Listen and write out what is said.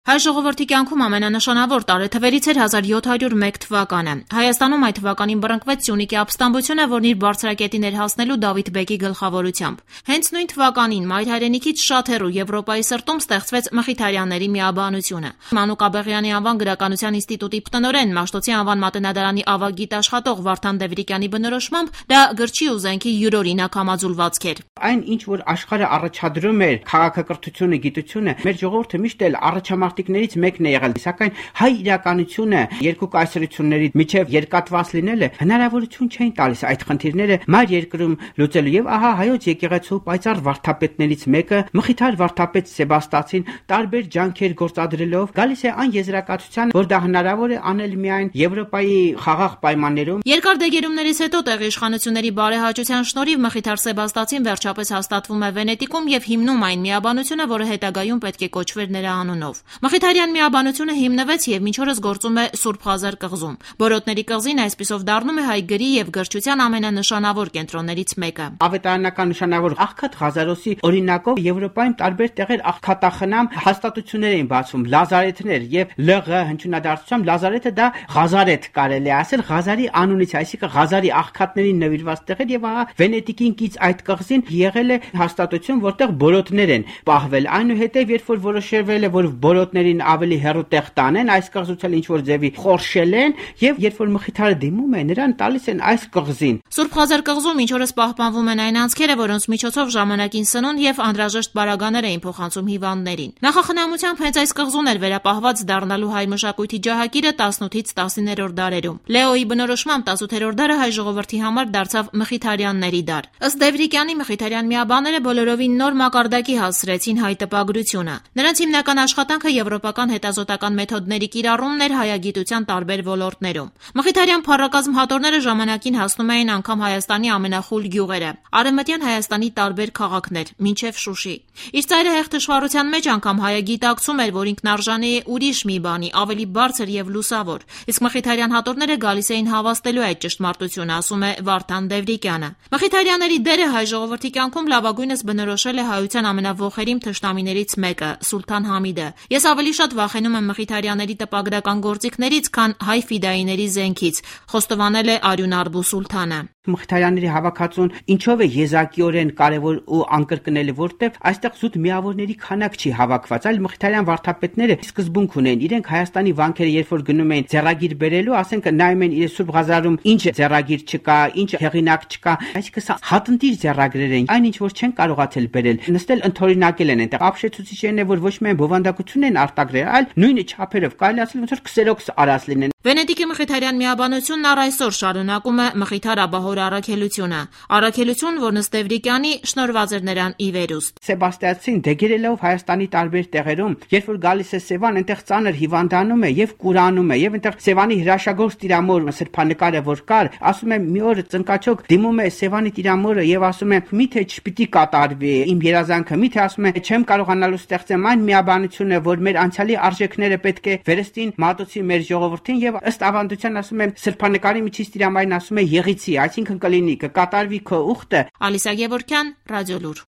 Հայ ժողովրդի կյանքում ամենանշանավոր տարեթվերից էր 1701 թվականը։ Հայաստանում այդ թվականին բռնկվեց Սյունիքի ապստամբությունը, որն իր բարձրակետին էր հասնելու Դավիթ բեկի գլխավորությամբ։ Հենց նույն թվականին մայր հայրենիքից շատ հեռու Եվրոպայի սրտում ստեղծվեց Մխիթարյանների միաբանությունը։ Մանուկ Աբեղյանի անվան գրականության ինստիտուտի տնօրեն, Մաշտոցի անվան մատենադարանի ավագ գիտաշխատող Վարդան Դևրիկյանի բնորոշմամբ դա գրչի ու զենքի յուրօրինակ համաձուլվածք էր։ Այն ինչ որ աշխարհը առաջադրում էր քաղաքակրթությունը, գիտությունը, մեր ժողովուրդը միշտ էլ առաջամարտիկներից մեկն է եղել, սակայն հայ իրականությունը երկու կայսրությունների միջև երկատված լինելը հնարավորություն չէին տալիս այդ խնդիրները մայր երկրում լուծելու եւ ահա հայոց եկեղեցու պայծառ վարդապետներից մեկը Մխիթար վարդապետ Սեբաստացին տարբեր ջանքեր գործադրելով գալիս է այն եզրակացության, որ դա հնարավոր է անել միայն Եվրոպայի խաղաղ պայմաններում։ Երկար դեգերումներից հետո տեղի իշխանությունների բարեհաճության շնորհիվ Մխիթար Սեբաստացին վերջապես հաստատվում է Վենետիկում եւ հիմնում այն միաբանությունը, որը հետագայում պետք է կոչվեր նրա անունով։ Մխիթարյան միաբանությունը հիմնվեց եւ մինչ օրս գործում է Սուրբ Ղազար կղզում։ Բորոտների կղզին այսպիսով դառնում է հայ գրի եւ գրչության ամենանշանավոր կենտրոններից մեկը։ Ավետարանական նշանավոր աղքատ Ղազարոսի օրինակով Եվրոպայում տարբեր տեղեր աղքատախնամ հաստատություններ էին բացվում, լազարեթներ եւ ԼՂ հնչյունադարձությամբ լազարեթը դա Ղազարեթ կարելի է ասել Ղազարի անունից, այսինքն Ղազարի աղքատներին նվիրված տեղեր եւ ահա Վենետիկին կից այդ կղզին եղել է հաստատություն, որտեղ բորոտներ են պահվել։ Այնուհետև երբ որ որոշվել է, որ բորոտներին ավելի հեռու տեղ տանեն, այս կղզուց էլ ինչ որ ձևի խորշել են եւ երբ որ Մխիթարը դիմում է, նրան տալիս են այս կղզին։ Սուրբ Ղազար կղզում ինչ օրս պահպանվում են այն անցքերը, որոնց միջոցով ժամանակին սնունդ եւ անհրաժեշտ բարագաներ էին փոխանցում հիվանդներին։ Նախախնամությամբ հենց այս կղզուն էր վերապահված դառնալու հայ մշակույթի ջահակիրը 18-ից 19-րդ դարերում։ Լեոյի բնորոշմամբ 18-րդ դարը հայ ժողովրդի համար դարձավ Մխիթարյանների դար։ Ըստ Դևրիկյանի Մխիթարյան միաբաները բոլորովին նոր մակարդակի հասցրեցին հայ տպագրությունը։ Նրանց հիմնական աշխատանքը եվրոպական հետազոտական մեթոդների կիրառումն էր հայագիտության տարբեր ոլորտներում։ Մխիթարյան փառակազմ հատորները ժամանակին հասնում էին անգամ Հայաստանի ամենախուլ գյուղերը, արևմտյան Հայաստանի տարբեր քաղաքներ, մինչև Շուշի։ Իր ծայրահեղ թշվառության մեջ անգամ հայը գիտակցում էր, որ ինքնարժանի է ուրիշ մի բանի, ավելի բարձր եւ լուսավոր։ Իսկ Մխիթարյան հատորները գալիս էին հավաստելու այդ ճշտմարտությունը, ասում է Վարդան Դևրիկյանը։ Մխիթարյանների դերը հայ ժողովրդի կյանքում լավագույնս բնորոշել է հայության ամենավոխերիմ թշնամիներից մեկը՝ Սուլթան Համիդը։ Ես ավելի շատ վախենում եմ Մխիթարյանների տպագրական գործիքներից, քան հայ ֆիդայիների զենքից, խոստովանել է Արյուն Արբու Սուլթանը։ Մխիթարյանների հավաքածուն ինչով է եզակիորեն կարևոր ու անկրկնելի, որտեղ այստեղ զուտ միավորների քանակ չի հավաքված, այլ Մխիթարյան վարդապետները սկզբունք ունեն։ Իրենք Հայաստանի վանքերը երբ որ գնում են ձեռագիր բերելու, ասենք նայում են իր Սուրբ Ղազարում ինչ ձեռագիր չկա, ինչ հեղինակ չկա, այսինքն սա հատնտիր ձեռագրեր են, այն ինչ որ չեն կարողացել բերել, նստել ընդօրինակել են այնտեղ։ Ապշեցուցիչներն է, որ ոչ միայն բովանդակություն են արտագրել, այլ նույն չափերով կարելի ասել ոնց որ քսերոքս արած լինեն։ Վենետիկի Մխիթարյան միաբանությունն առ այսօր շարունակում է Մխիթար Աբահոր առաքելությունը։ Առաքելություն, որն ըստ Դևրիկյանի շնորհված էր նրան ի վերուստ։ Սեբաստիացին դեգերելով Հայաստանի տարբեր տեղերում, երբ որ գալիս է Սևան, այնտեղ ծանր հիվանդանում է եւ կուրանում է, եւ այնտեղ Սևանի հրաշագործ տիրամոր սրբանկարը որ կար, ասում է մի օր ծնկաչոք դիմում է Սևանի տիրամորը եւ ասում է՝ «Միթե չպիտի կատարվի իմ երազանքը, միթե ասում է չեմ կարողանալու ստեղծեմ այն միաբանությունը, որ մեր անցյալի արժեքները պետք է վերստին մատուցի մեր ժողովրդին» եւ ըստ ավանդության ասում է սրբանկարի միջից տիրամայրն ասում է եղիցի, այսինքն կլինի կկատարվի քո ուխտը։ Ալիսա Գևորգյան, Ռադիոլուր։